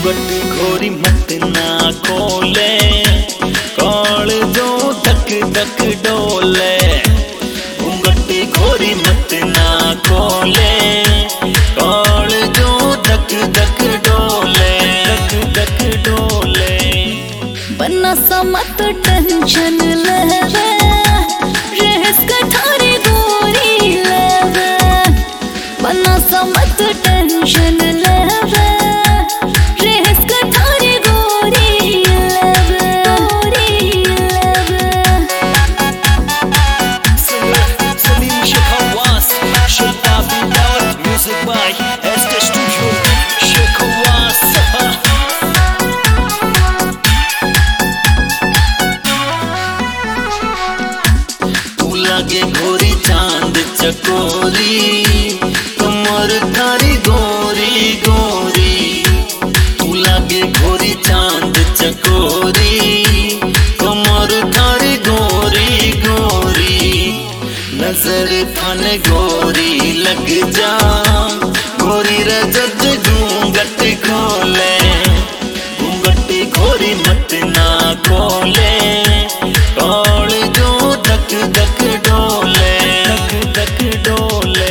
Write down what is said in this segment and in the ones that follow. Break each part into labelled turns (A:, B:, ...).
A: घूंघट घोरी मत ना खोले, कौल जो धक धक डोले। घूंघट घोरी मत ना खोले, कौल जो धक धक डोले, धक धक डोले।
B: बना सा मत टेंशन लेवे, रहस कठारी गोरी लेवे। बना सा मत टेंशन लेवे, रहस कठारी गोरी लेवे, गोरी लेवे।
A: Salim Sheikh Hawass, Shababi Dawat, music by SK Studio, Sheikh Hawass। तू लागे घोरी चांद चकोरी, कमर थारी गोरी गोरी। तू लागे घोरी चांद चकोरी, कमर थारी गोरी गोरी। नजर फन गोरी लग जा, गोरी रजत घूंघट खोले। घूंघट घोरी मत ना खोले, कौल जो धक धक डोले, धक धक डोले।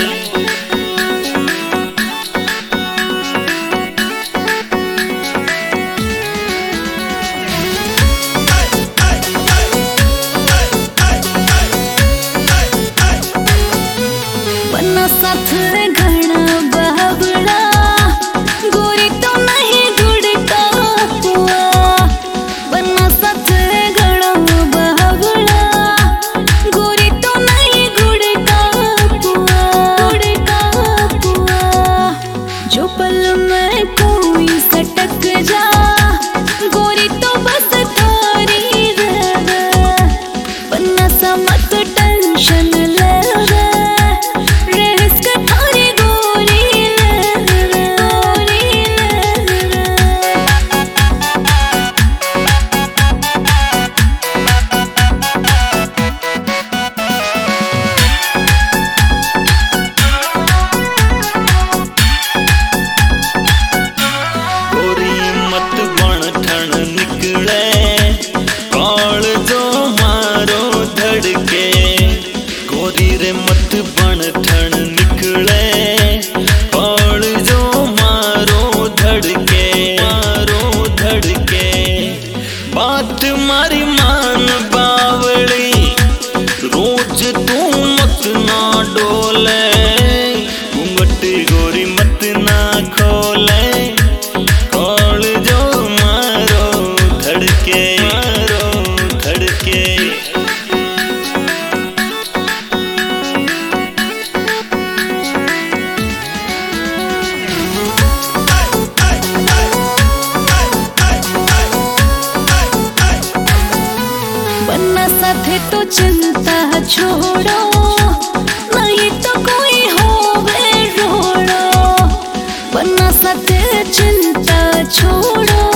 B: बना साथ घना बाबड़ा, गोरी तो नहीं गुड़का हुआ। बना साथ घना बाबड़ा, गोरी तो नहीं गुड़का हुआ, गुड़का हुआ। जो पल में कोई सटक जा, गोरी तो बस थारी रहे। बना सा मत टेंशन लेवे, रहस कठारी गोरी लेवे, गोरी लेवे।
A: गोरी मत बण ठण निकले, कौल जो मारो धड़के। गोरी रे मत बण ठण निकले, कौल जो मारो धड़के, मारो धड़के। बात मारी मान बावली, रोज तू मत ना डोले। घूंघट गोरी मत ना खोले, कौल जो मारो धड़के, मारो धड़के।
B: बन्ना साथे तो चिंता छोड़ो, नहीं तो कोई होवे रोड़ो। बन्ना साथे चिंता छोड़ो,